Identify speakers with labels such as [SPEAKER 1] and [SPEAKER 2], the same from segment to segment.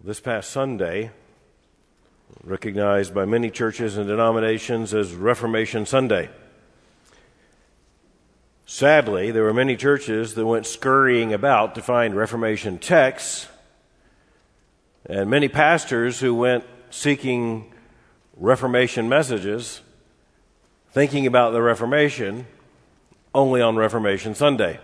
[SPEAKER 1] This past Sunday, recognized by many churches and denominations as Reformation Sunday. Sadly, there were many churches that went scurrying about to find Reformation texts, and many pastors who went seeking Reformation messages, thinking about the Reformation only on Reformation Sunday.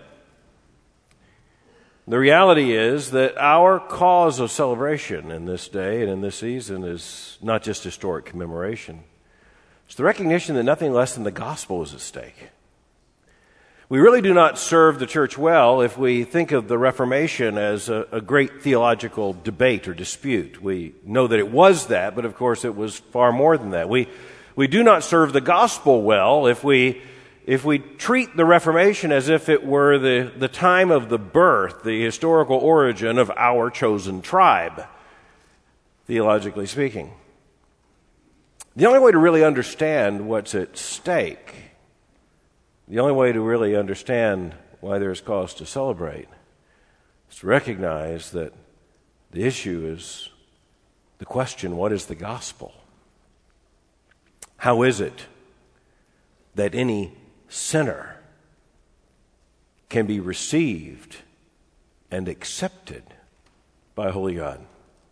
[SPEAKER 1] The reality is that our cause of celebration in this day and in this season is not just historic commemoration. It's the recognition that nothing less than the gospel is at stake. We really do not serve the church well if we think of the Reformation as a great theological debate or dispute. We know that it was that, but of course it was far more than that. We do not serve the gospel well if we treat the Reformation as if it were the time of the birth, the historical origin of our chosen tribe, theologically speaking. The only way to really understand what's at stake, the only way to really understand why there's cause to celebrate, is to recognize that the issue is the question, what is the gospel? How is it that any sinner can be received and accepted by holy God?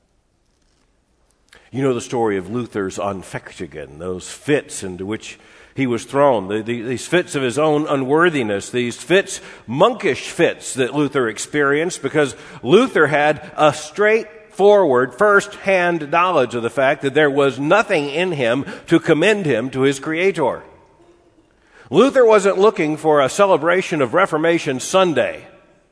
[SPEAKER 1] You know the story of Luther's Anfechtung, those fits into which he was thrown, these fits of his own unworthiness, these fits, monkish fits that Luther experienced because Luther had a straightforward first-hand knowledge of the fact that there was nothing in him to commend him to his Creator. Luther wasn't looking for a celebration of Reformation Sunday.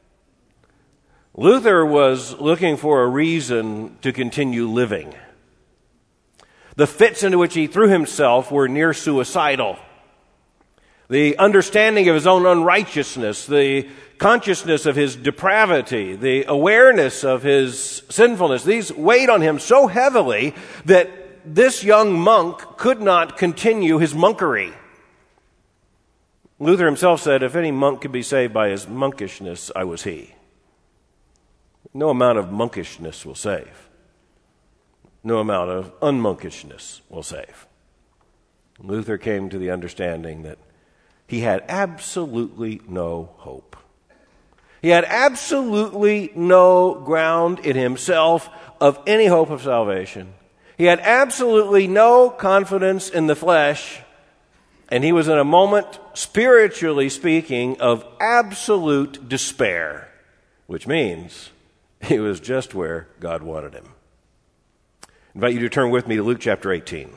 [SPEAKER 1] Luther was looking for a reason to continue living. The fits into which he threw himself were near suicidal. The understanding of his own unrighteousness, the consciousness of his depravity, the awareness of his sinfulness, these weighed on him so heavily that this young monk could not continue his monkery. Luther himself said, if any monk could be saved by his monkishness, I was he. No amount of monkishness will save. No amount of unmonkishness will save. Luther came to the understanding that he had absolutely no hope. He had absolutely no ground in himself of any hope of salvation. He had absolutely no confidence in the flesh. And he was in a moment, spiritually speaking, of absolute despair, which means he was just where God wanted him. I invite you to turn with me to Luke chapter 18.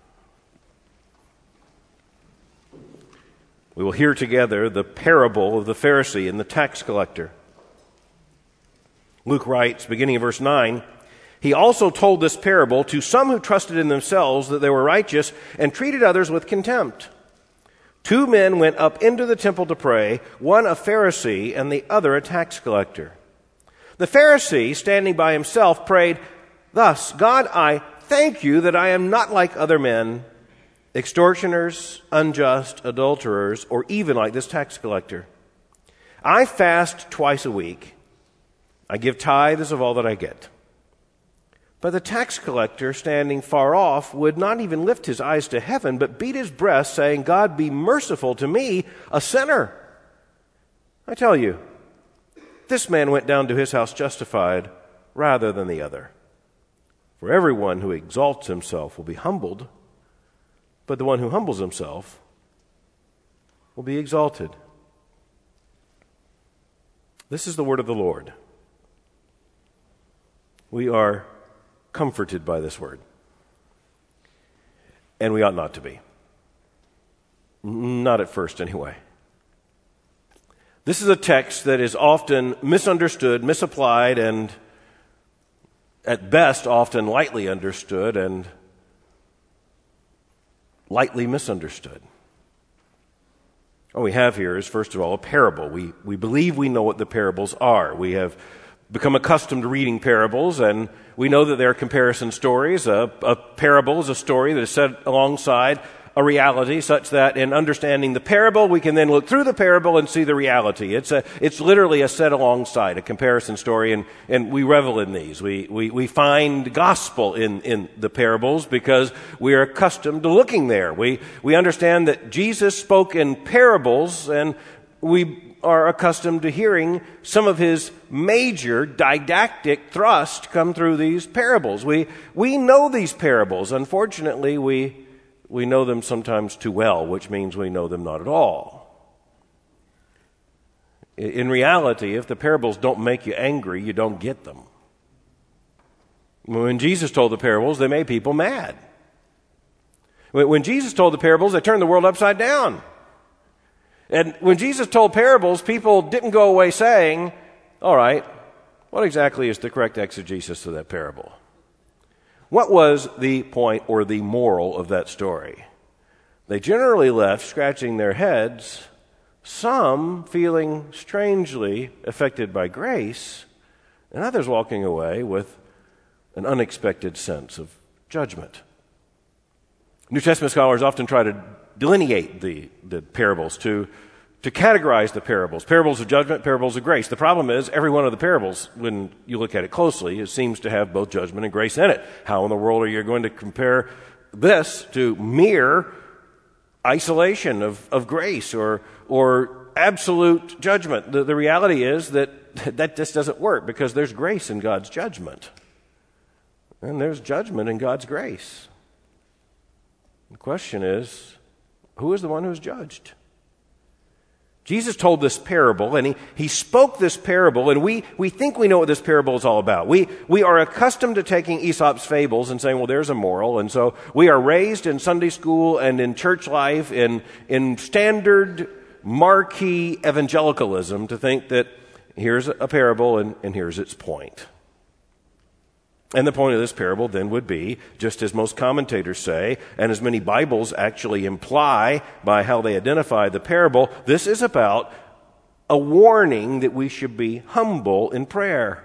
[SPEAKER 1] We will hear together the parable of the Pharisee and the tax collector. Luke writes, beginning in verse 9, he also told this parable to some who trusted in themselves that they were righteous and treated others with contempt. 2 men went up into the temple to pray, one a Pharisee and the other a tax collector. The Pharisee, standing by himself, prayed, thus, God, I thank you that I am not like other men, extortioners, unjust, adulterers, or even like this tax collector. I fast twice a week. I give tithes of all that I get. But the tax collector, standing far off, would not even lift his eyes to heaven, but beat his breast, saying, God, be merciful to me, a sinner. I tell you, this man went down to his house justified rather than the other. For everyone who exalts himself will be humbled, but the one who humbles himself will be exalted. This is the word of the Lord. We are comforted by this word. And we ought not to be. Not at first, anyway. This is a text that is often misunderstood, misapplied, and at best often lightly understood and lightly misunderstood. What we have here is, first of all, a parable. We believe we know what the parables are. We have become accustomed to reading parables, and we know that they are comparison stories. A parable is a story that is set alongside a reality such that in understanding the parable, we can then look through the parable and see the reality. It's literally a set alongside, a comparison story, and we revel in these. We find gospel in the parables because we are accustomed to looking there. We understand that Jesus spoke in parables, and we are accustomed to hearing some of his major didactic thrust come through these parables. We know these parables. Unfortunately, we know them sometimes too well, which means we know them not at all. In reality, if the parables don't make you angry, you don't get them. When Jesus told the parables, they made people mad. When Jesus told the parables, they turned the world upside down. And when Jesus told parables, people didn't go away saying, all right, what exactly is the correct exegesis of that parable? What was the point or the moral of that story? They generally left scratching their heads, some feeling strangely affected by grace, and others walking away with an unexpected sense of judgment. New Testament scholars often try to delineate the parables, to categorize the parables. Parables of judgment, parables of grace. The problem is, every one of the parables, when you look at it closely, it seems to have both judgment and grace in it. How in the world are you going to compare this to mere isolation of grace or absolute judgment? The reality is that just doesn't work, because there's grace in God's judgment. And there's judgment in God's grace. The question is, who is the one who's judged? Jesus told this parable, and he spoke this parable, and we think we know what this parable is all about. We are accustomed to taking Aesop's fables and saying, well, there's a moral, and so we are raised in Sunday school and in church life in standard marquee evangelicalism to think that here's a parable and here's its point. And the point of this parable then would be, just as most commentators say, and as many Bibles actually imply by how they identify the parable, this is about a warning that we should be humble in prayer.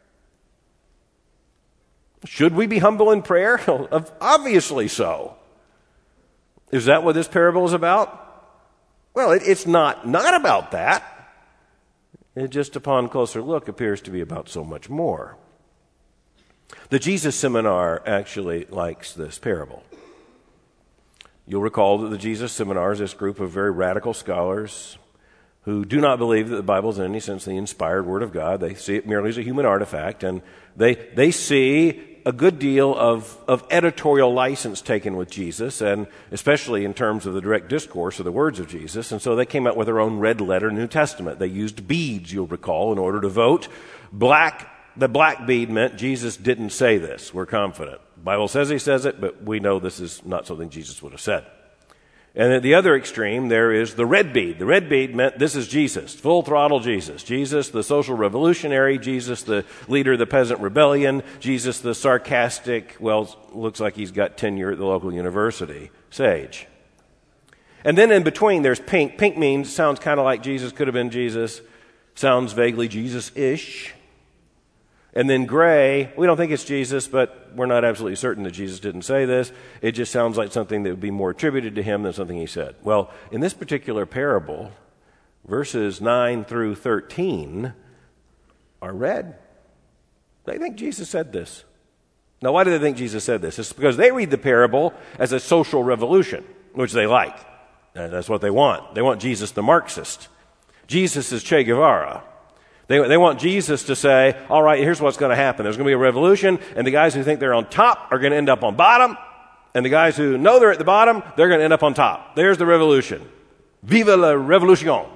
[SPEAKER 1] Should we be humble in prayer? Obviously so. Is that what this parable is about? Well, it's not about that. It just, upon closer look, appears to be about so much more. The Jesus Seminar actually likes this parable. You'll recall that the Jesus Seminar is this group of very radical scholars who do not believe that the Bible is in any sense the inspired Word of God. They see it merely as a human artifact, and they see a good deal of editorial license taken with Jesus, and especially in terms of the direct discourse of the words of Jesus, and so they came out with their own red letter New Testament. They used beads, you'll recall, in order to vote. The black bead meant Jesus didn't say this. We're confident. The Bible says he says it, but we know this is not something Jesus would have said. And at the other extreme, there is the red bead. The red bead meant this is Jesus, full throttle Jesus. Jesus, the social revolutionary. Jesus, the leader of the peasant rebellion. Jesus, the sarcastic, well, looks like he's got tenure at the local university, sage. And then in between, there's pink. Pink sounds kind of like Jesus, could have been Jesus. Sounds vaguely Jesus-ish. And then gray, we don't think it's Jesus, but we're not absolutely certain that Jesus didn't say this. It just sounds like something that would be more attributed to him than something he said. Well, in this particular parable, verses 9 through 13 are red. They think Jesus said this. Now, why do they think Jesus said this? It's because they read the parable as a social revolution, which they like. And that's what they want. They want Jesus the Marxist. Jesus is Che Guevara. They want Jesus to say, all right, here's what's going to happen. There's going to be a revolution, and the guys who think they're on top are going to end up on bottom, and the guys who know they're at the bottom, they're going to end up on top. There's the revolution. Viva la revolution.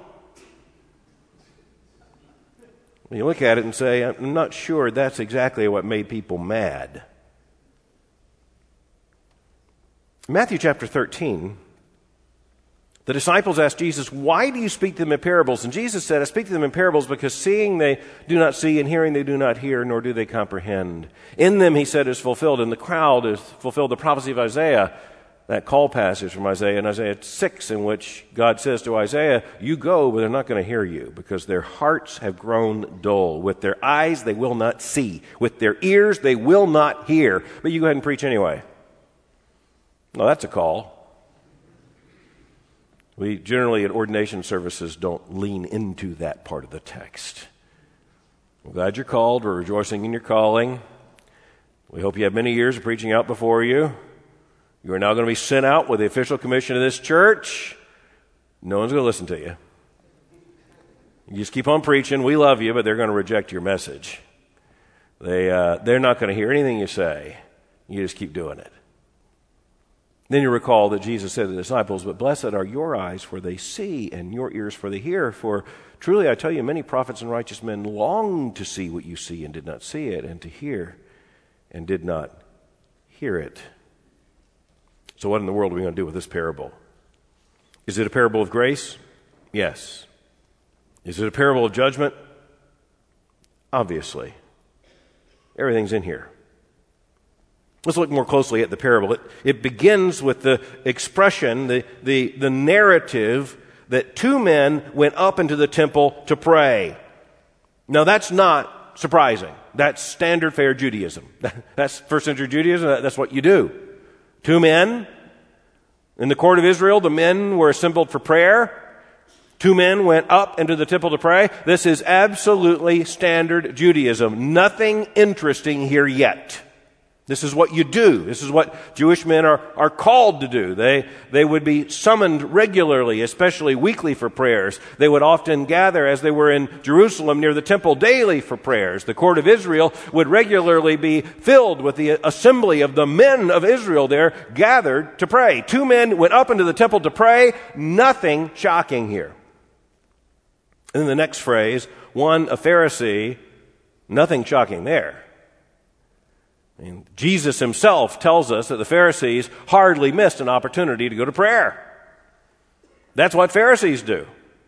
[SPEAKER 1] You look at it and say, I'm not sure that's exactly what made people mad. Matthew chapter 13, the disciples asked Jesus, why do you speak to them in parables? And Jesus said, I speak to them in parables because seeing they do not see, and hearing they do not hear, nor do they comprehend. In them, he said, is fulfilled. In the crowd is fulfilled the prophecy of Isaiah, that call passage from Isaiah in Isaiah 6, in which God says to Isaiah, you go, but they're not going to hear you, because their hearts have grown dull. With their eyes they will not see. With their ears they will not hear. But you go ahead and preach anyway. Well, that's a call. We generally at ordination services don't lean into that part of the text. We're glad you're called. We're rejoicing in your calling. We hope you have many years of preaching out before you. You are now going to be sent out with the official commission of this church. No one's going to listen to you. You just keep on preaching. We love you, but they're going to reject your message. They're not going to hear anything you say. You just keep doing it. Then you recall that Jesus said to the disciples, "But blessed are your eyes, for they see, and your ears, for they hear. For truly I tell you, many prophets and righteous men longed to see what you see and did not see it, and to hear and did not hear it." So what in the world are we going to do with this parable? Is it a parable of grace? Yes. Is it a parable of judgment? Obviously. Everything's in here. Let's look more closely at the parable. It begins with the expression, the narrative that two men went up into the temple to pray. Now that's not surprising. That's standard fare Judaism. That's first century Judaism. That's what you do. Two men. In the court of Israel, the men were assembled for prayer. Two men went up into the temple to pray. This is absolutely standard Judaism. Nothing interesting here yet. This is what you do. This is what Jewish men are called to do. They would be summoned regularly, especially weekly for prayers. They would often gather as they were in Jerusalem near the temple daily for prayers. The court of Israel would regularly be filled with the assembly of the men of Israel there gathered to pray. Two men went up into the temple to pray. Nothing shocking here. And then the next phrase, one a Pharisee, nothing shocking there. And Jesus himself tells us that the Pharisees hardly missed an opportunity to go to prayer. That's what Pharisees do.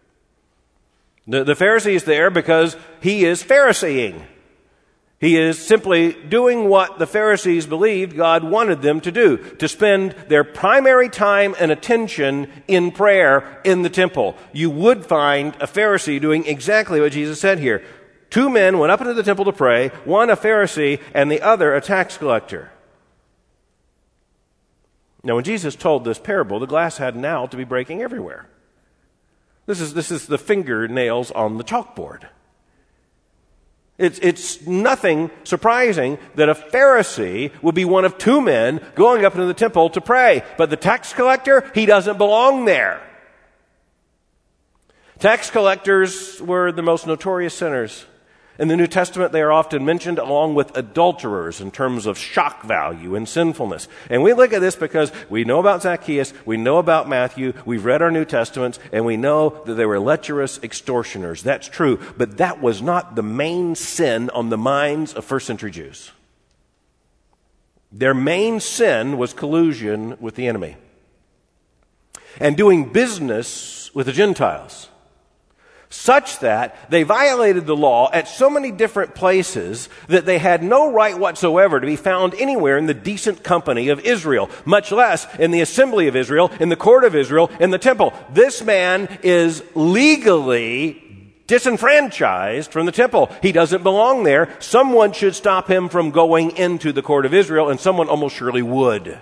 [SPEAKER 1] The Pharisee is there because he is Phariseeing. He is simply doing what the Pharisees believed God wanted them to do, to spend their primary time and attention in prayer in the temple. You would find a Pharisee doing exactly what Jesus said here. Two men went up into the temple to pray, one a Pharisee and the other a tax collector. Now, when Jesus told this parable, the glass had now to be breaking everywhere. This is the fingernails on the chalkboard. It's nothing surprising that a Pharisee would be one of two men going up into the temple to pray. But the tax collector, he doesn't belong there. Tax collectors were the most notorious sinners. In the New Testament, they are often mentioned along with adulterers in terms of shock value and sinfulness. And we look at this because we know about Zacchaeus, we know about Matthew, we've read our New Testaments, and we know that they were lecherous extortioners. That's true, but that was not the main sin on the minds of first century Jews. Their main sin was collusion with the enemy and doing business with the Gentiles, such that they violated the law at so many different places that they had no right whatsoever to be found anywhere in the decent company of Israel, much less in the assembly of Israel, in the court of Israel, in the temple. This man is legally disenfranchised from the temple. He doesn't belong there. Someone should stop him from going into the court of Israel, and someone almost surely would.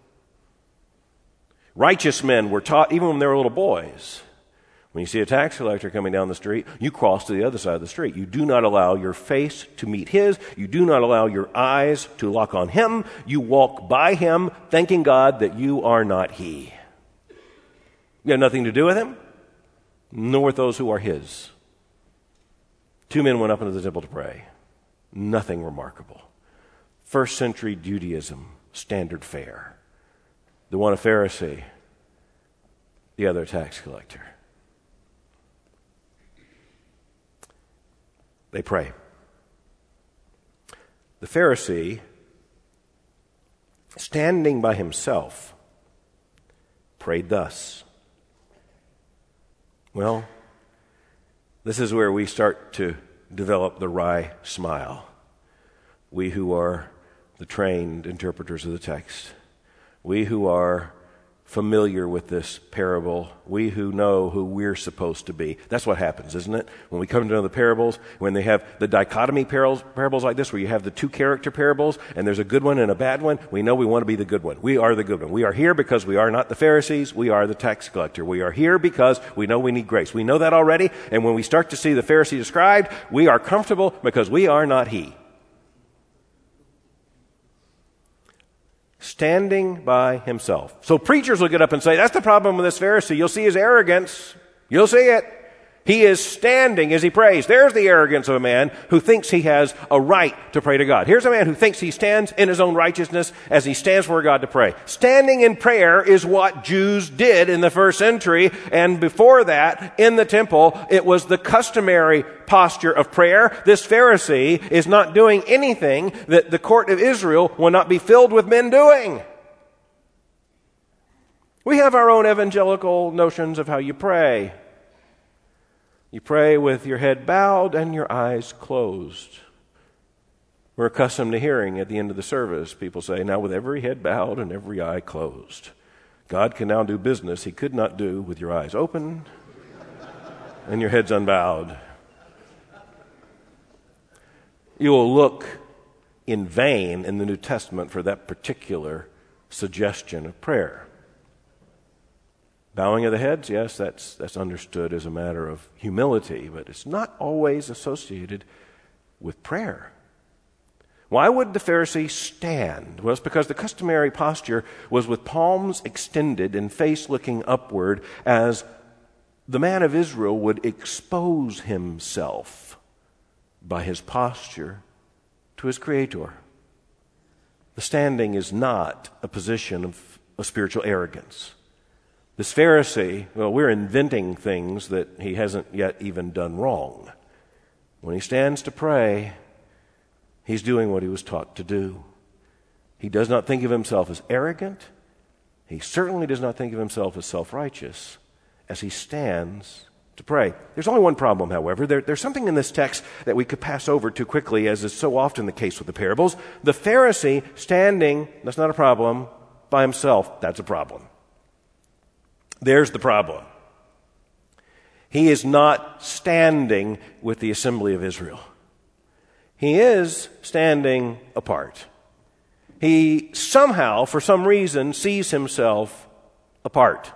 [SPEAKER 1] Righteous men were taught, even when they were little boys, when you see a tax collector coming down the street, you cross to the other side of the street. You do not allow your face to meet his. You do not allow your eyes to lock on him. You walk by him, thanking God that you are not he. You have nothing to do with him, nor with those who are his. Two men went up into the temple to pray. Nothing remarkable. First century Judaism, standard fare. The one a Pharisee, the other a tax collector. They pray. The Pharisee, standing by himself, prayed thus. Well, this is where we start to develop the wry smile. We who are the trained interpreters of the text. We who are familiar with this parable, we who know who we're supposed to be. That's what happens, isn't it? When we come to know the parables, when they have the dichotomy parables like this, where you have the two character parables, and there's a good one and a bad one, we know we want to be the good one. We are the good one. We are here because we are not the Pharisees. We are the tax collector. We are here because we know we need grace. We know that already, and when we start to see the Pharisee described, we are comfortable because we are not he. Standing by himself. So preachers will get up and say, that's the problem with this Pharisee. You'll see his arrogance. You'll see it. He is standing as he prays. There's the arrogance of a man who thinks he has a right to pray to God. Here's a man who thinks he stands in his own righteousness as he stands before God to pray. Standing in prayer is what Jews did in the first century. And before that, in the temple, it was the customary posture of prayer. This Pharisee is not doing anything that the court of Israel will not be filled with men doing. We have our own evangelical notions of how you pray. You pray with your head bowed and your eyes closed. We're accustomed to hearing at the end of the service, people say, now with every head bowed and every eye closed. God can now do business he could not do with your eyes open and your heads unbowed. You will look in vain in the New Testament for that particular suggestion of prayer. Bowing of the heads, yes, that's understood as a matter of humility, but it's not always associated with prayer. Why would the Pharisee stand? Well, it's because the customary posture was with palms extended and face looking upward, as the man of Israel would expose himself by his posture to his Creator. The standing is not a position of spiritual arrogance. This Pharisee, well, we're inventing things that he hasn't yet even done wrong. When he stands to pray, he's doing what he was taught to do. He does not think of himself as arrogant. He certainly does not think of himself as self-righteous as he stands to pray. There's only one problem, however. There's something in this text that we could pass over too quickly, as is so often the case with the parables. The Pharisee standing, that's not a problem. By himself, that's a problem. There's the problem. He is not standing with the assembly of Israel. He is standing apart. He somehow, for some reason, sees himself apart.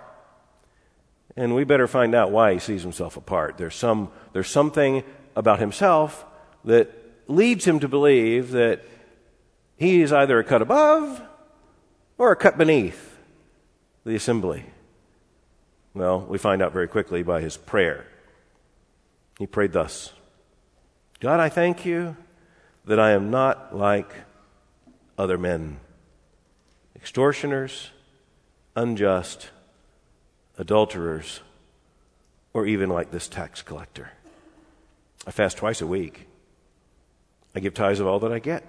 [SPEAKER 1] And we better find out why he sees himself apart. There's something about himself that leads him to believe that he is either a cut above or a cut beneath the assembly. Well, we find out very quickly by his prayer. He prayed thus: God, I thank you that I am not like other men, extortioners, unjust, adulterers, or even like this tax collector. I fast twice a week. I give tithes of all that I get.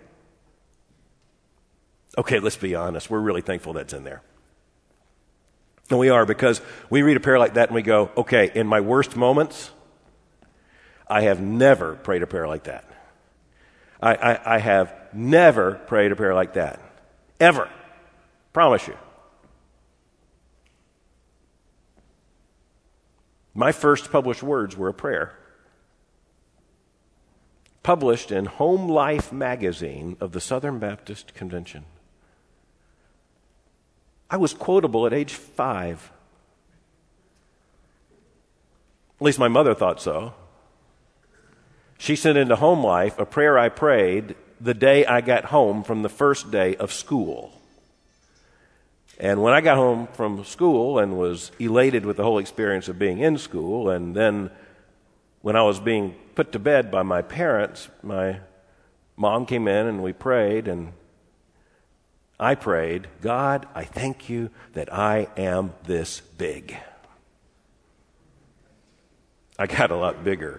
[SPEAKER 1] Okay, let's be honest. We're really thankful that's in there. And we are, because we read a prayer like that and we go, okay, in my worst moments, I have never prayed a prayer like that. I have never prayed a prayer like that. Ever. Promise you. My first published words were a prayer. Published in Home Life magazine of the Southern Baptist Convention. I was quotable at age 5. At least my mother thought so. She sent into Home Life a prayer I prayed the day I got home from the first day of school. And when I got home from school and was elated with the whole experience of being in school, and then when I was being put to bed by my parents, my mom came in and we prayed, and I prayed, God, I thank you that I am this big. I got a lot bigger.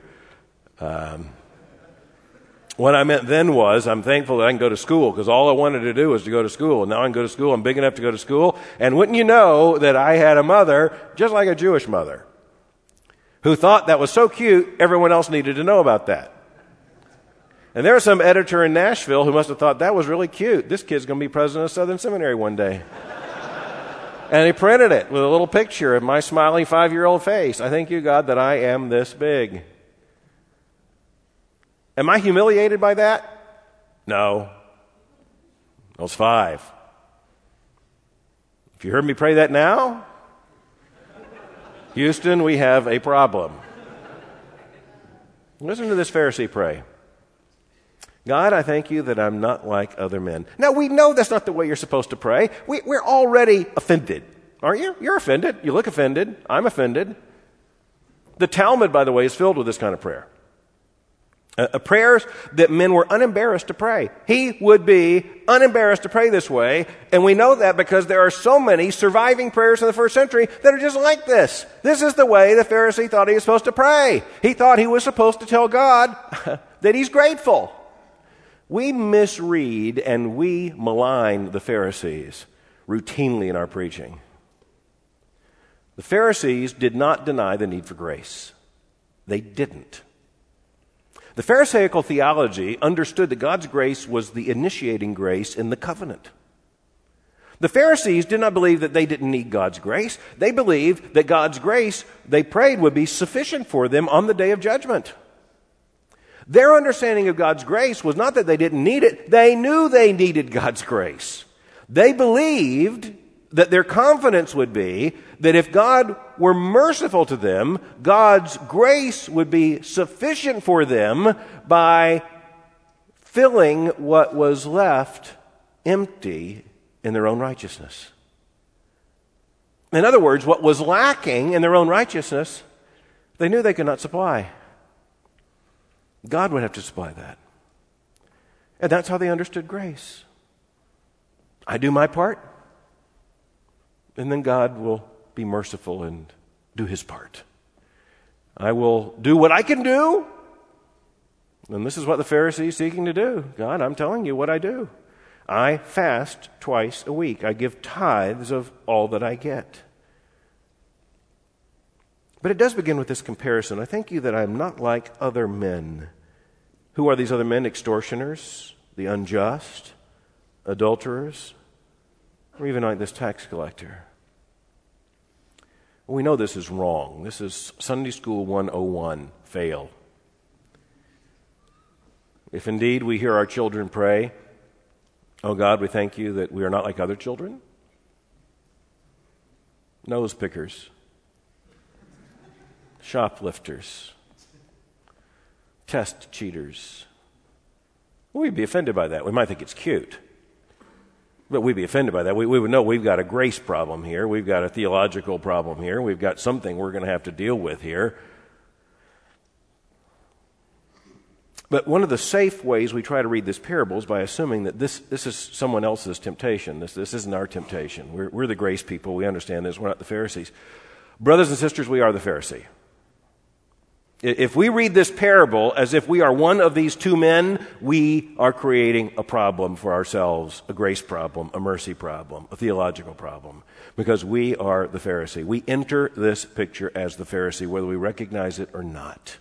[SPEAKER 1] What I meant then was, I'm thankful that I can go to school, because all I wanted to do was to go to school. And now I can go to school. I'm big enough to go to school. And wouldn't you know that I had a mother, just like a Jewish mother, who thought that was so cute, everyone else needed to know about that. And there was some editor in Nashville who must have thought that was really cute. This kid's going to be president of Southern Seminary one day. And he printed it with a little picture of my smiling 5-year-old face. I thank you, God, that I am this big. Am I humiliated by that? No. I was 5. If you heard me pray that now, Houston, we have a problem. Listen to this Pharisee pray. God, I thank you that I'm not like other men. Now, we know that's not the way you're supposed to pray. We're already offended, aren't you? You're offended. You look offended. I'm offended. The Talmud, by the way, is filled with this kind of prayer. Prayers that men were unembarrassed to pray. He would be unembarrassed to pray this way, and we know that because there are so many surviving prayers in the first century that are just like this. This is the way the Pharisee thought he was supposed to pray. He thought he was supposed to tell God that he's grateful. We misread and we malign the Pharisees routinely in our preaching. The Pharisees did not deny the need for grace. They didn't. The Pharisaical theology understood that God's grace was the initiating grace in the covenant. The Pharisees did not believe that they didn't need God's grace. They believed that God's grace, they prayed, would be sufficient for them on the day of judgment. Their understanding of God's grace was not that they didn't need it. They knew they needed God's grace. They believed that their confidence would be that if God were merciful to them, God's grace would be sufficient for them by filling what was left empty in their own righteousness. In other words, what was lacking in their own righteousness, they knew they could not supply. God would have to supply that. And that's how they understood grace. I do my part, and then God will be merciful and do his part. I will do what I can do, and this is what the Pharisee is seeking to do. God, I'm telling you what I do. I fast twice a week. I give tithes of all that I get. But it does begin with this comparison. I thank you that I am not like other men. Who are these other men? Extortioners, the unjust, adulterers, or even like this tax collector. We know this is wrong. This is Sunday School 101, fail. If indeed we hear our children pray, oh God, we thank you that we are not like other children. Nose pickers, shoplifters, test cheaters. We'd be offended by that. We might think it's cute, but we'd be offended by that. We would know we've got a grace problem here. We've got a theological problem here. We've got something we're going to have to deal with here. But one of the safe ways we try to read this parable is by assuming that this is someone else's temptation. This isn't our temptation. We're the grace people. We understand this. We're not the Pharisees. Brothers and sisters, we are the Pharisee. If we read this parable as if we are one of these two men, we are creating a problem for ourselves, a grace problem, a mercy problem, a theological problem, because we are the Pharisee. We enter this picture as the Pharisee, whether we recognize it or not.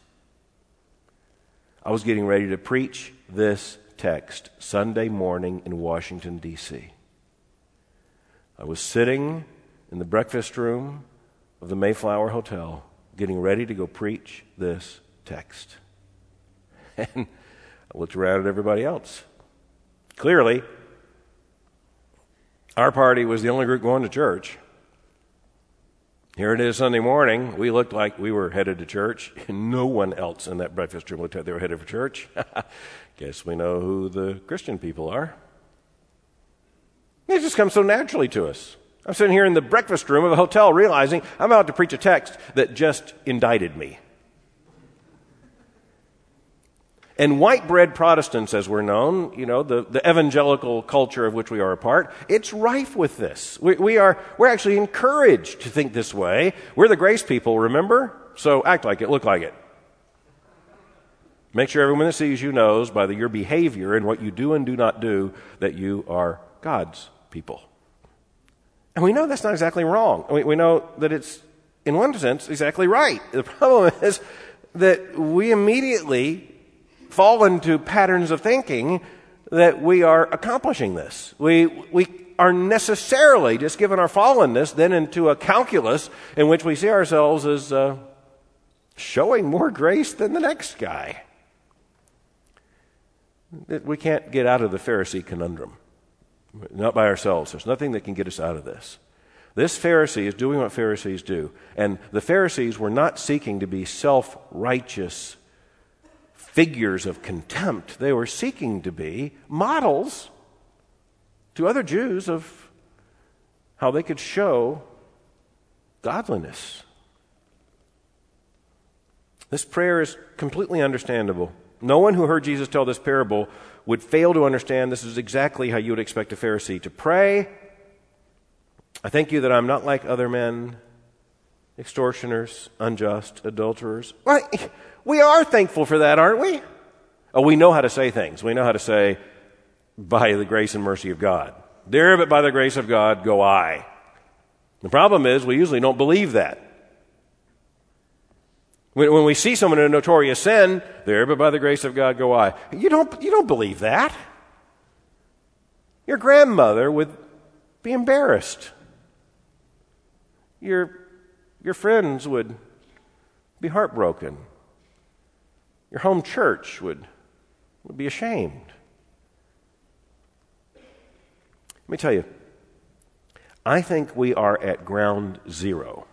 [SPEAKER 1] I was getting ready to preach this text Sunday morning in Washington, D.C. I was sitting in the breakfast room of the Mayflower Hotel, getting ready to go preach this text. And I looked around at everybody else. Clearly, our party was the only group going to church. Here it is Sunday morning. We looked like we were headed to church, and no one else in that breakfast room looked like they were headed for church. Guess we know who the Christian people are. It just comes so naturally to us. I'm sitting here in the breakfast room of a hotel realizing I'm about to preach a text that just indicted me. And white bread Protestants, as we're known, the evangelical culture of which we are a part, it's rife with this. We're actually encouraged to think this way. We're the grace people, remember? So act like it, look like it. Make sure everyone that sees you knows by your behavior and what you do and do not do that you are God's people. And we know that's not exactly wrong. We know that it's, in one sense, exactly right. The problem is that we immediately fall into patterns of thinking that we are accomplishing this. We are necessarily, just given our fallenness, then into a calculus in which we see ourselves as showing more grace than the next guy. We can't get out of the Pharisee conundrum. Not by ourselves. There's nothing that can get us out of this. This Pharisee is doing what Pharisees do. And the Pharisees were not seeking to be self-righteous figures of contempt. They were seeking to be models to other Jews of how they could show godliness. This prayer is completely understandable. No one who heard Jesus tell this parable would fail to understand this is exactly how you would expect a Pharisee to pray. I thank you that I'm not like other men, extortioners, unjust, adulterers. Well, we are thankful for that, aren't we? Oh, we know how to say things. We know how to say, by the grace and mercy of God. There, but by the grace of God, go I. The problem is we usually don't believe that. When we see someone in a notorious sin, there, but by the grace of God, go I. You don't believe that. Your grandmother would be embarrassed. Your friends would be heartbroken. Your home church would be ashamed. Let me tell you, I think we are at ground zero.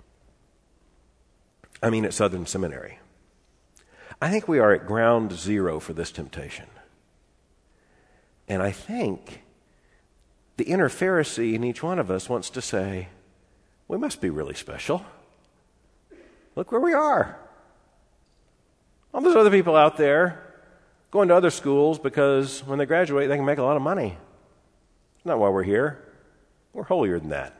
[SPEAKER 1] At Southern Seminary. I think we are at ground zero for this temptation. And I think the inner Pharisee in each one of us wants to say, we must be really special. Look where we are. All those other people out there going to other schools because when they graduate they can make a lot of money. That's not why we're here. We're holier than that.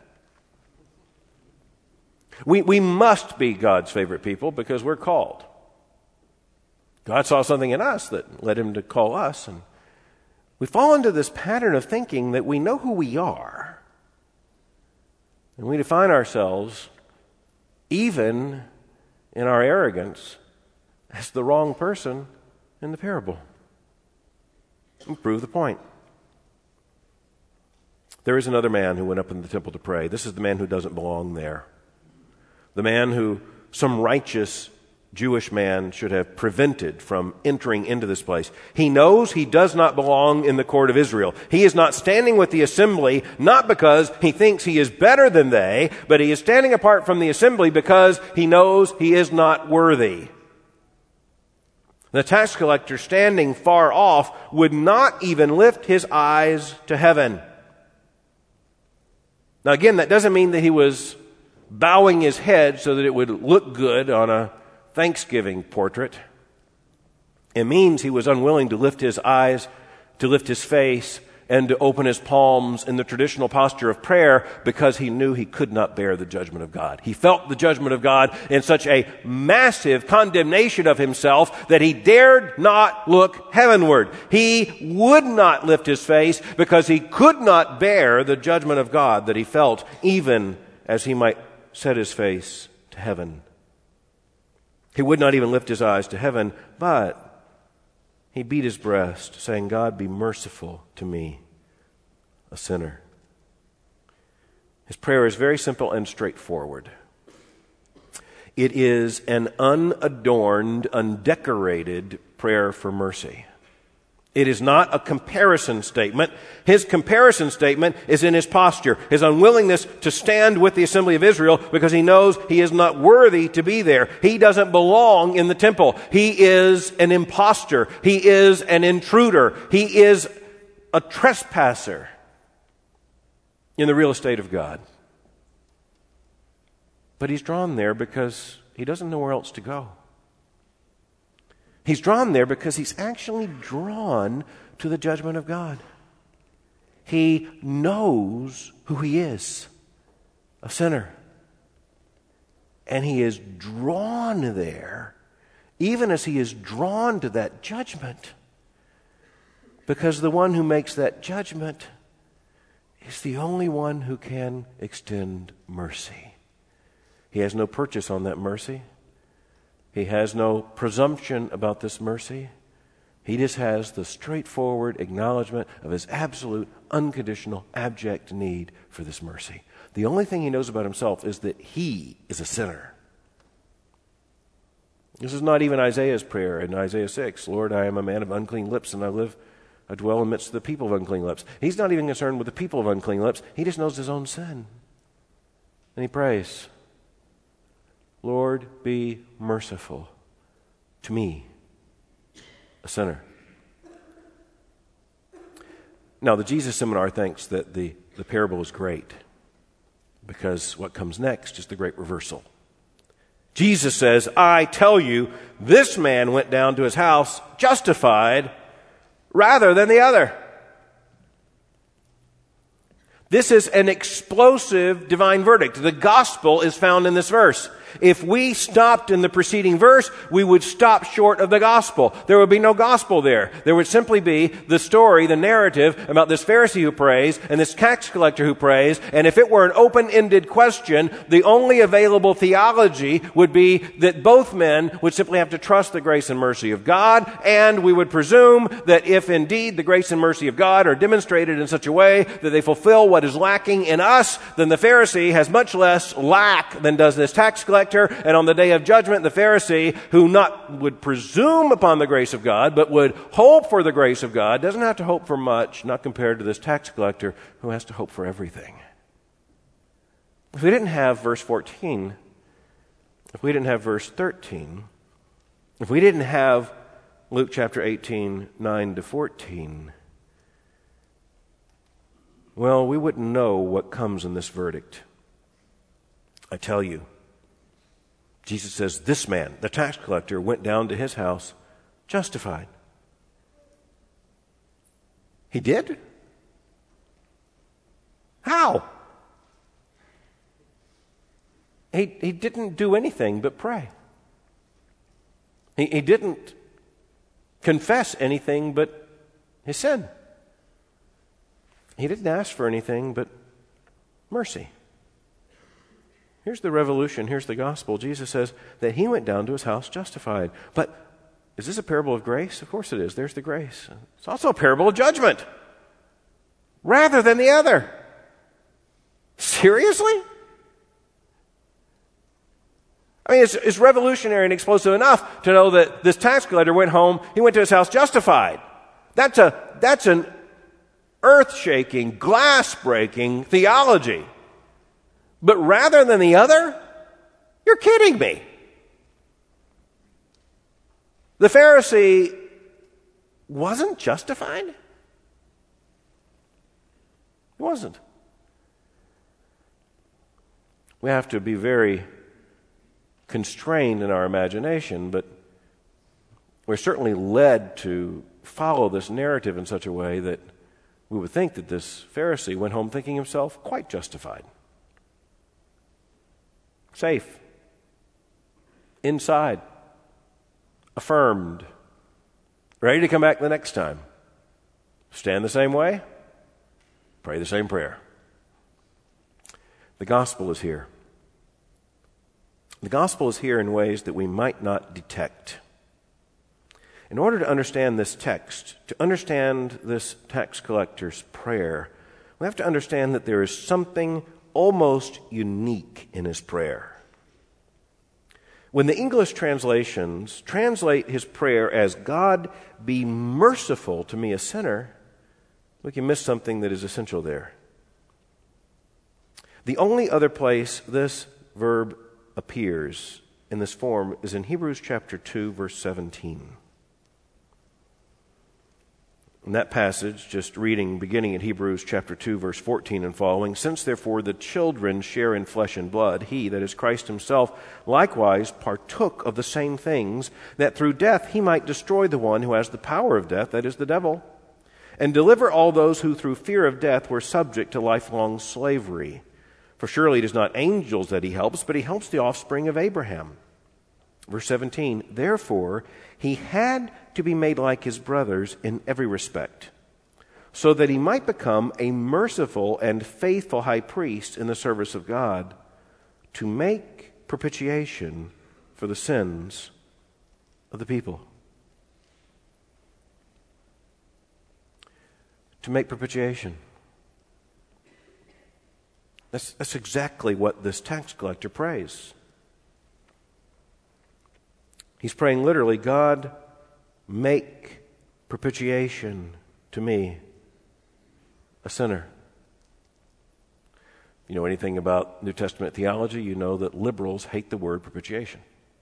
[SPEAKER 1] We must be God's favorite people because we're called. God saw something in us that led him to call us. And we fall into this pattern of thinking that we know who we are. And we define ourselves, even in our arrogance, as the wrong person in the parable. And prove the point. There is another man who went up in the temple to pray. This is the man who doesn't belong there. The man who some righteous Jewish man should have prevented from entering into this place. He knows he does not belong in the court of Israel. He is not standing with the assembly, not because he thinks he is better than they, but he is standing apart from the assembly because he knows he is not worthy. The tax collector standing far off would not even lift his eyes to heaven. Now again, that doesn't mean that he was bowing his head so that it would look good on a Thanksgiving portrait. It means he was unwilling to lift his eyes, to lift his face, and to open his palms in the traditional posture of prayer because he knew he could not bear the judgment of God. He felt the judgment of God in such a massive condemnation of himself that he dared not look heavenward. He would not lift his face because he could not bear the judgment of God that he felt even as he might set his face to heaven. He would not even lift his eyes to heaven, but he beat his breast, saying, God, be merciful to me, a sinner. His prayer is very simple and straightforward. It is an unadorned, undecorated prayer for mercy. It is not a comparison statement. His comparison statement is in his posture, his unwillingness to stand with the assembly of Israel because he knows he is not worthy to be there. He doesn't belong in the temple. He is an imposter. He is an intruder. He is a trespasser in the real estate of God. But he's drawn there because he doesn't know where else to go. He's drawn there because he's actually drawn to the judgment of God. He knows who he is, a sinner. And he is drawn there, even as he is drawn to that judgment, because the one who makes that judgment is the only one who can extend mercy. He has no purchase on that mercy. He has no presumption about this mercy. He just has the straightforward acknowledgement of his absolute, unconditional, abject need for this mercy. The only thing he knows about himself is that he is a sinner. This is not even Isaiah's prayer in Isaiah 6. Lord, I am a man of unclean lips, and I dwell in the midst of the people of unclean lips. He's not even concerned with the people of unclean lips. He just knows his own sin. And he prays, Lord, be merciful to me, a sinner. Now, the Jesus Seminar thinks that the parable is great because what comes next is the great reversal. Jesus says, I tell you, this man went down to his house justified rather than the other. This is an explosive divine verdict. The gospel is found in this verse. If we stopped in the preceding verse, we would stop short of the gospel. There would be no gospel there. There would simply be the story, the narrative about this Pharisee who prays and this tax collector who prays. And if it were an open-ended question, the only available theology would be that both men would simply have to trust the grace and mercy of God. And we would presume that if indeed the grace and mercy of God are demonstrated in such a way that they fulfill what is lacking in us, then the Pharisee has much less lack than does this tax collector. And on the day of judgment, the Pharisee, who not would presume upon the grace of God, but would hope for the grace of God, doesn't have to hope for much, not compared to this tax collector who has to hope for everything. If we didn't have verse 14, if we didn't have verse 13, if we didn't have Luke chapter 18, 9 to 14, well, we wouldn't know what comes in this verdict. I tell you, Jesus says, this man, the tax collector, went down to his house justified. He did? How? He didn't do anything but pray. He didn't confess anything but his sin. He didn't ask for anything but mercy. Here's the revolution. Here's the gospel. Jesus says that he went down to his house justified. But is this a parable of grace? Of course it is. There's the grace. It's also a parable of judgment rather than the other. Seriously? I mean, it's revolutionary and explosive enough to know that this tax collector went home, he went to his house justified. That's an earth-shaking, glass-breaking theology. But rather than the other? You're kidding me. The Pharisee wasn't justified? He wasn't. We have to be very constrained in our imagination, but we're certainly led to follow this narrative in such a way that we would think that this Pharisee went home thinking himself quite justified. Safe, inside, affirmed, ready to come back the next time. Stand the same way, pray the same prayer. The gospel is here. The gospel is here in ways that we might not detect. In order to understand this text, to understand this tax collector's prayer, we have to understand that there is something almost unique in his prayer. When the English translations translate his prayer as, God, be merciful to me, a sinner, we can miss something that is essential there. The only other place this verb appears in this form is in Hebrews chapter 2, verse 17. In that passage, just reading, beginning at Hebrews chapter 2, verse 14 and following, since therefore the children share in flesh and blood, he, that is Christ himself, likewise partook of the same things, that through death he might destroy the one who has the power of death, that is the devil, and deliver all those who through fear of death were subject to lifelong slavery. For surely it is not angels that he helps, but he helps the offspring of Abraham. Verse 17, therefore he had to be made like his brothers in every respect, so that he might become a merciful and faithful high priest in the service of God, to make propitiation for the sins of the people. to make propitiation. That's exactly what this tax collector prays. He's praying literally, God, make propitiation to me, a sinner. You know anything about New Testament theology, you know that liberals hate the word propitiation.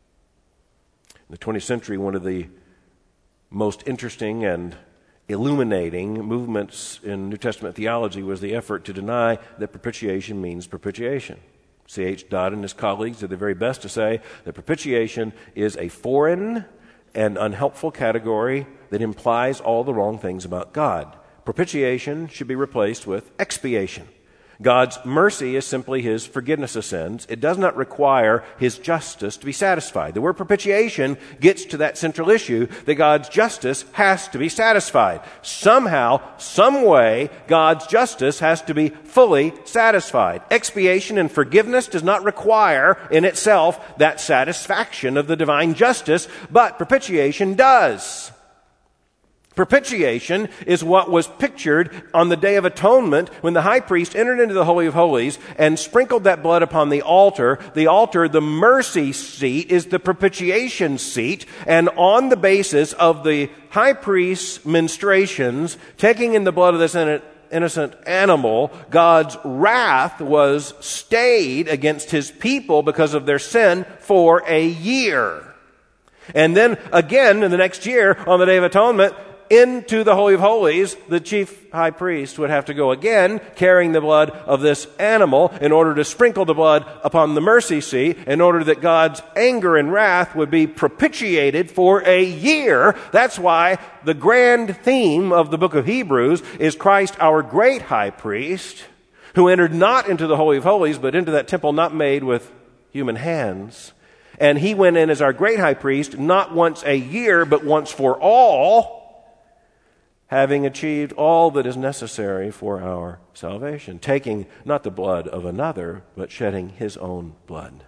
[SPEAKER 1] In the 20th century, one of the most interesting and illuminating movements in New Testament theology was the effort to deny that propitiation means propitiation. C.H. Dodd and his colleagues did their very best to say that propitiation is a foreign and unhelpful category that implies all the wrong things about God. Propitiation should be replaced with expiation. God's mercy is simply His forgiveness of sins. It does not require His justice to be satisfied. The word propitiation gets to that central issue that God's justice has to be satisfied. Somehow, some way, God's justice has to be fully satisfied. Expiation and forgiveness does not require in itself that satisfaction of the divine justice, but propitiation does. Propitiation is what was pictured on the Day of Atonement when the high priest entered into the Holy of Holies and sprinkled that blood upon the altar. The altar, the mercy seat, is the propitiation seat. And on the basis of the high priest's ministrations, taking in the blood of this innocent animal, God's wrath was stayed against His people because of their sin for a year. And then again in the next year, on the Day of Atonement, into the Holy of Holies, the chief high priest would have to go again, carrying the blood of this animal in order to sprinkle the blood upon the mercy seat, in order that God's anger and wrath would be propitiated for a year. That's why the grand theme of the book of Hebrews is Christ, our great high priest, who entered not into the Holy of Holies, but into that temple not made with human hands. And He went in as our great high priest, not once a year, but once for all, having achieved all that is necessary for our salvation, taking not the blood of another, but shedding His own blood.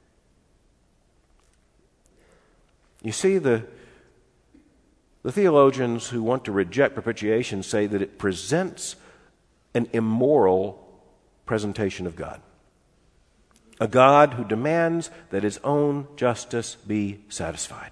[SPEAKER 1] You see, the theologians who want to reject propitiation say that it presents an immoral presentation of God. A God who demands that His own justice be satisfied.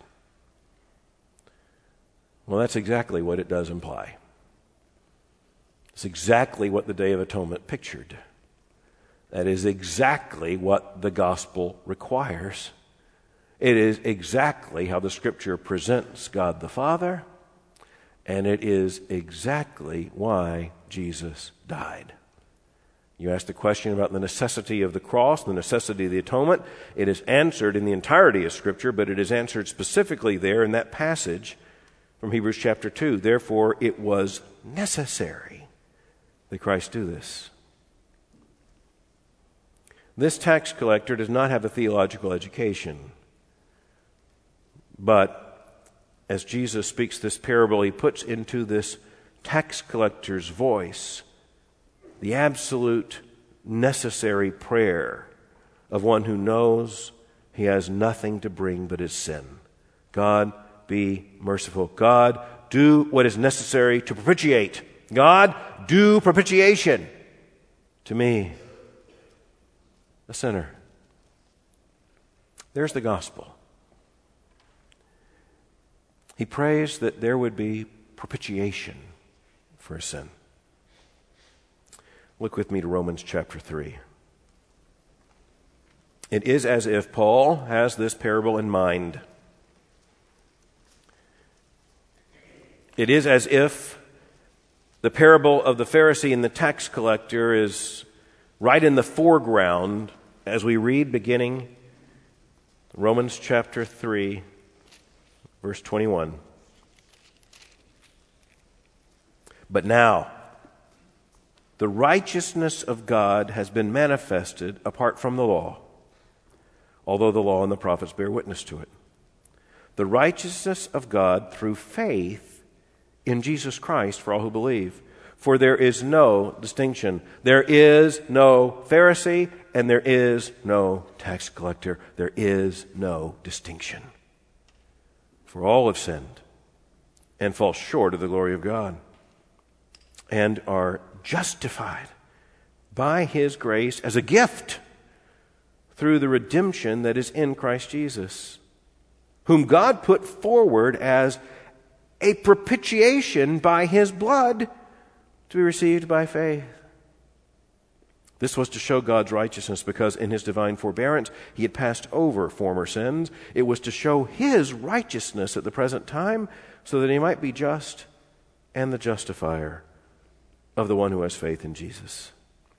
[SPEAKER 1] Well, that's exactly what it does imply. It's exactly what the Day of Atonement pictured. That is exactly what the gospel requires. It is exactly how the Scripture presents God the Father, and it is exactly why Jesus died. You asked the question about the necessity of the cross, the necessity of the atonement. It is answered in the entirety of Scripture, but it is answered specifically there in that passage from Hebrews chapter 2. Therefore, it was necessary that Christ do this. This tax collector does not have a theological education. But as Jesus speaks this parable, He puts into this tax collector's voice the absolute necessary prayer of one who knows he has nothing to bring but his sin. God, be merciful. God, do what is necessary to propitiate. God, do propitiation to me, a sinner. There's the gospel. He prays that there would be propitiation for a sin. Look with me to Romans chapter 3. It is as if Paul has this parable in mind. It is as if the parable of the Pharisee and the tax collector is right in the foreground as we read beginning Romans chapter 3, verse 21. But now, the righteousness of God has been manifested apart from the law, although the law and the prophets bear witness to it. The righteousness of God through faith in Jesus Christ for all who believe. For there is no distinction. There is no Pharisee and there is no tax collector. There is no distinction. For all have sinned and fall short of the glory of God. and are justified by His grace as a gift through the redemption that is in Christ Jesus, whom God put forward as a propitiation by His blood to be received by faith. This was to show God's righteousness because in His divine forbearance He had passed over former sins. It was to show His righteousness at the present time so that He might be just and the justifier of the one who has faith in Jesus.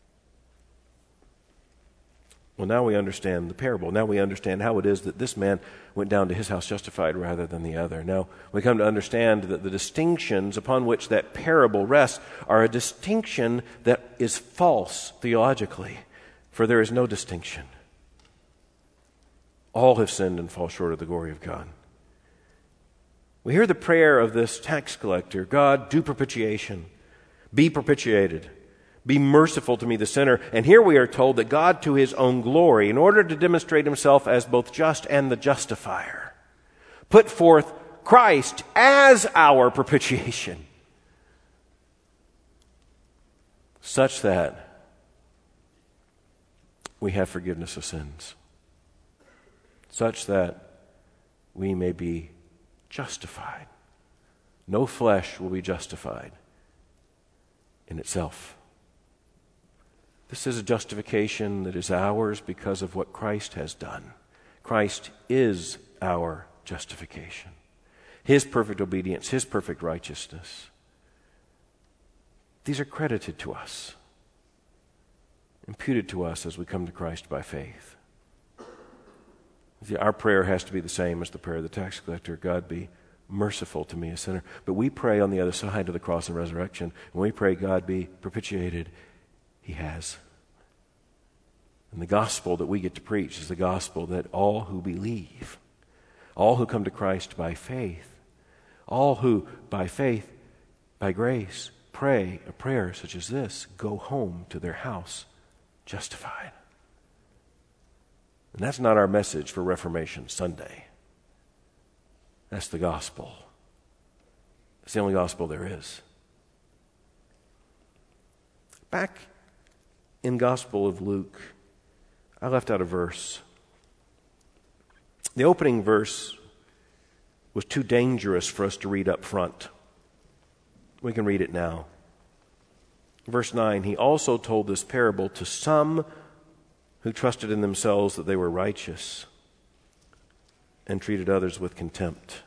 [SPEAKER 1] Well, now we understand the parable. Now we understand how it is that this man went down to his house justified rather than the other. Now we come to understand that the distinctions upon which that parable rests are a distinction that is false theologically, for there is no distinction. All have sinned and fall short of the glory of God. We hear the prayer of this tax collector, God, do propitiation, be propitiated. Be merciful to me, the sinner. And here we are told that God, to His own glory, in order to demonstrate Himself as both just and the justifier, put forth Christ as our propitiation, such that we have forgiveness of sins, such that we may be justified. No flesh will be justified in itself. This is a justification that is ours because of what Christ has done. Christ is our justification. His perfect obedience, His perfect righteousness. These are credited to us, imputed to us as we come to Christ by faith. Our prayer has to be the same as the prayer of the tax collector. God, be merciful to me, a sinner. But we pray on the other side of the cross and resurrection. When we pray, God, be propitiated, He has. And the gospel that we get to preach is the gospel that all who believe, all who come to Christ by faith, all who by faith, by grace, pray a prayer such as this, go home to their house justified. And that's not our message for Reformation Sunday. That's the gospel. It's the only gospel there is. Back in Gospel of Luke, I left out a verse. The opening verse was too dangerous for us to read up front. We can read it now. Verse 9, He also told this parable to some who trusted in themselves that they were righteous and treated others with contempt.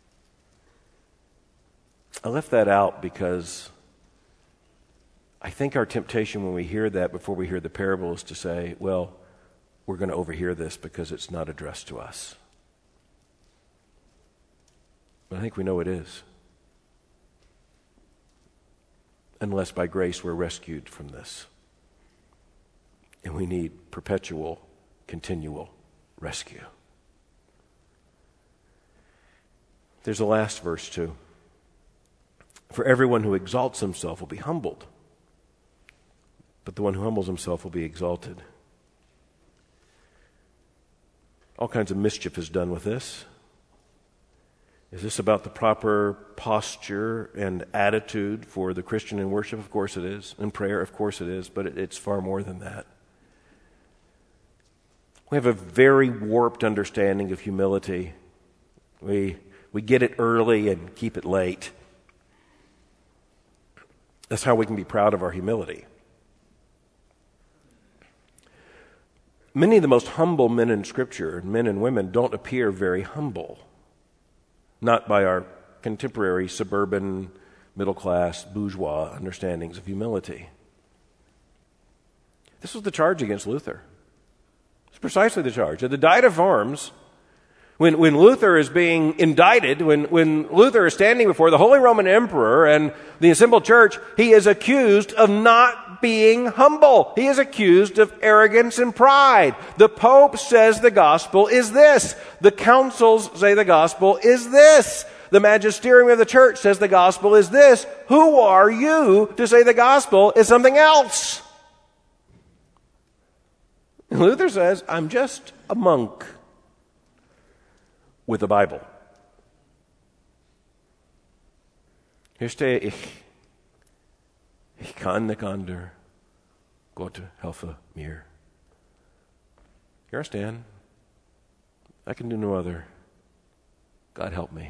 [SPEAKER 1] I left that out because I think our temptation when we hear that before we hear the parable is to say, well, we're going to overhear this because it's not addressed to us. But I think we know it is. Unless by grace we're rescued from this. And we need perpetual, continual rescue. There's a last verse too. For everyone who exalts himself will be humbled, but the one who humbles himself will be exalted. All kinds of mischief is done with this. Is this about the proper posture and attitude for the Christian in worship? Of course it is. In prayer, of course it is. But it's far more than that. We have a very warped understanding of humility. We get it early and keep it late. That's how we can be proud of our humility. Many of the most humble men in Scripture, men and women, don't appear very humble. Not by our contemporary suburban, middle-class, bourgeois understandings of humility. This was the charge against Luther. It's precisely the charge. At the Diet of Worms, when Luther is being indicted, when Luther is standing before the Holy Roman Emperor and the assembled church, he is accused of not being humble. He is accused of arrogance and pride. The Pope says the gospel is this. The councils say the gospel is this. The magisterium of the church says the gospel is this. Who are you to say the gospel is something else? And Luther says, I'm just a monk with a Bible. Hier stehe ich. Ich kann nicht ander. Gott helfe mir. Here I stand. I can do no other. God help me.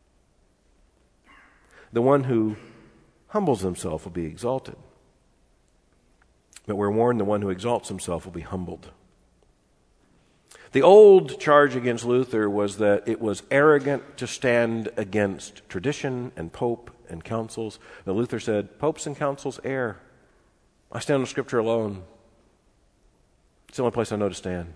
[SPEAKER 1] The one who humbles himself will be exalted. But we're warned the one who exalts himself will be humbled. The old charge against Luther was that it was arrogant to stand against tradition and pope and councils. But Luther said, popes and councils err. I stand on Scripture alone. It's the only place I know to stand.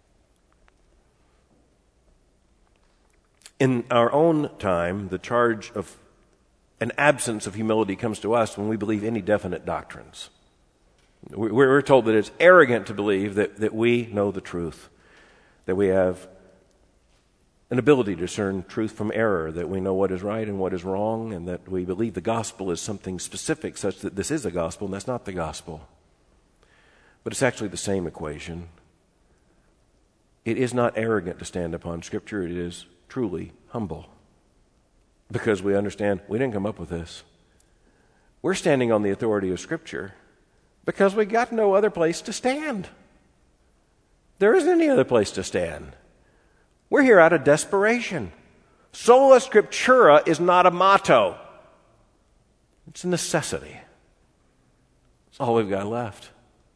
[SPEAKER 1] In our own time, the charge of an absence of humility comes to us when we believe any definite doctrines. We're told that it's arrogant to believe that we know the truth, that we have an ability to discern truth from error, that we know what is right and what is wrong, and that we believe the gospel is something specific such that this is a gospel and that's not the gospel. But it's actually the same equation. It is not arrogant to stand upon Scripture. It is truly humble. Because we understand we didn't come up with this. We're standing on the authority of Scripture because we got no other place to stand. There isn't any other place to stand. We're here out of desperation. Sola Scriptura is not a motto. It's a necessity. It's all we've got left.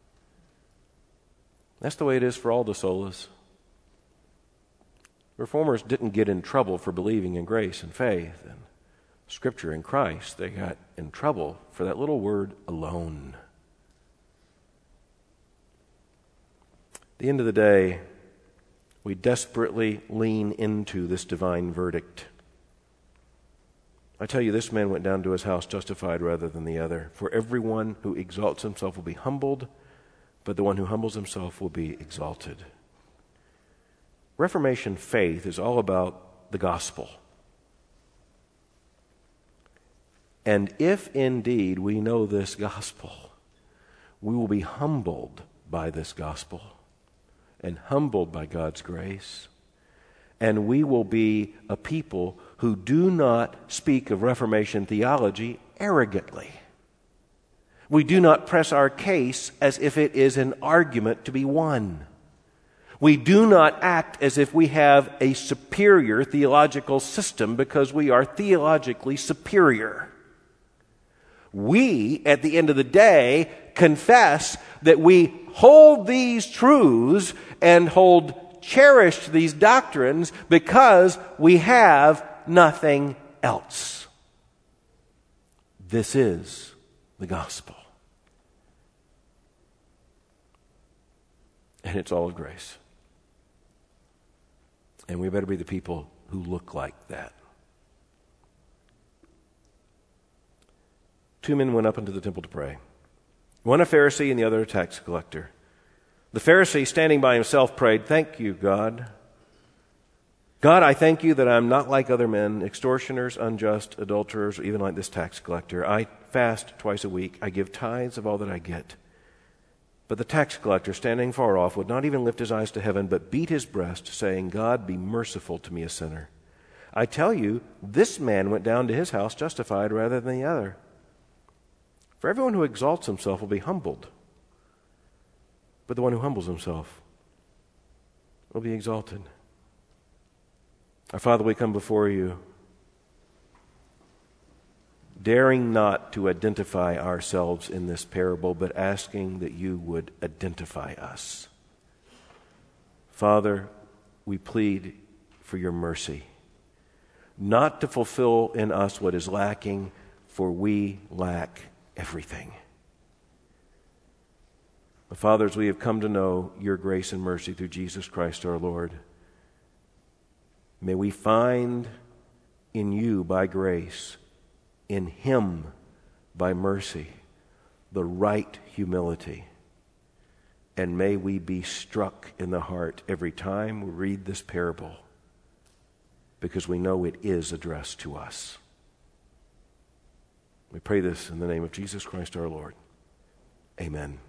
[SPEAKER 1] That's the way it is for all the solas. Reformers didn't get in trouble for believing in grace and faith and Scripture in Christ. They got in trouble for that little word alone. At the end of the day, we desperately lean into this divine verdict. I tell you, this man went down to his house justified rather than the other. For everyone who exalts himself will be humbled, but the one who humbles himself will be exalted. Reformation faith is all about the gospel. And if indeed we know this gospel, we will be humbled by this gospel and humbled by God's grace. And we will be a people who do not speak of Reformation theology arrogantly. We do not press our case as if it is an argument to be won. We do not act as if we have a superior theological system because we are theologically superior. We, at the end of the day, confess that we hold these truths and cherish these doctrines because we have nothing else. This is the gospel. And it's all of grace. And we better be the people who look like that. 2 men went up into the temple to pray. One a Pharisee and the other a tax collector. The Pharisee, standing by himself, prayed, "Thank you, God. God, I thank you that I'm not like other men, extortioners, unjust, adulterers, or even like this tax collector. I fast twice a week. I give tithes of all that I get." But the tax collector, standing far off, would not even lift his eyes to heaven, but beat his breast, saying, "God, be merciful to me, a sinner." I tell you, this man went down to his house justified rather than the other. For everyone who exalts himself will be humbled, but the one who humbles himself will be exalted. Our Father, we come before you, daring not to identify ourselves in this parable, but asking that you would identify us. Father, we plead for your mercy, not to fulfill in us what is lacking, for we lack everything. But Father, as we have come to know your grace and mercy through Jesus Christ our Lord, may we find in you by grace, in him by mercy, the right humility. And may we be struck in the heart every time we read this parable, because we know it is addressed to us. We pray this in the name of Jesus Christ our Lord. Amen.